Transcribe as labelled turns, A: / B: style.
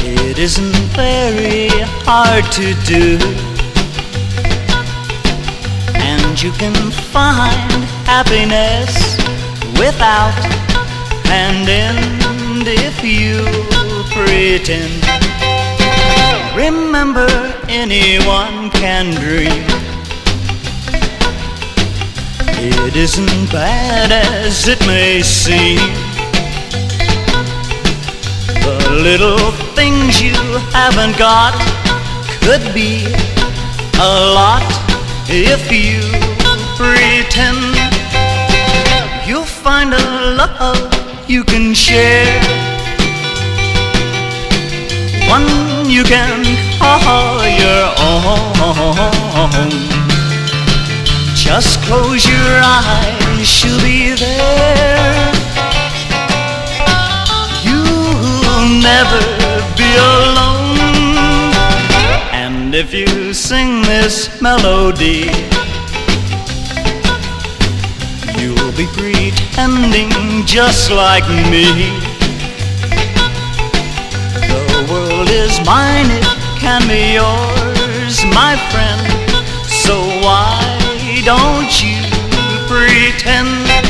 A: It isn't very hard to do, and you can find happiness without an end if you pretend. Remember, anyone can dream. It isn't bad as it may seem. The little things you haven't got could be a lot if you pretend. You'll find a love you can share, one you can call your own. Just close your eyes, she'll be there. You'll never be alone. And if you sing this melody, you'll be pretending just like me. The world is mine, it can be yours, my friend. So why don't you pretend?